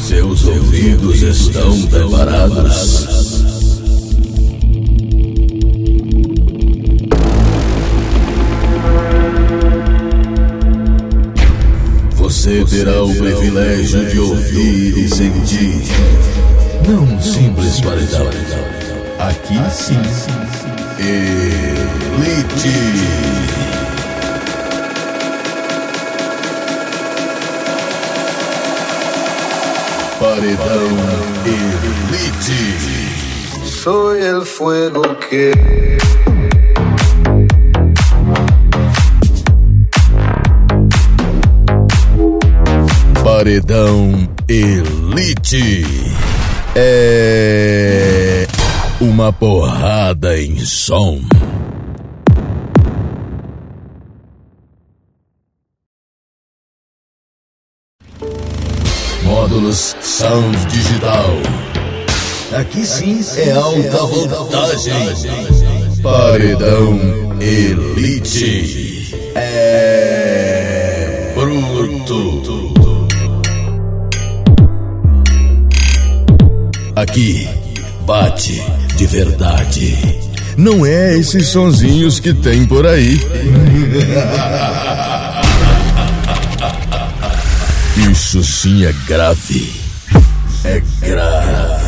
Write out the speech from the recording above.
Seus ouvidos estão preparados? Você terá o privilégio de ouvir e sentir, não um simples paredão. Aqui sim, Elite. Paredão Elite. Soy el fuego que Paredão Elite é uma porrada em som. Módulos Sound Digital. Aqui sim é alta voltagem. Paredão Elite é bruto. Aqui bate de verdade. Não é esses sonzinhos que tem por aí. Isso sim é grave. É grave.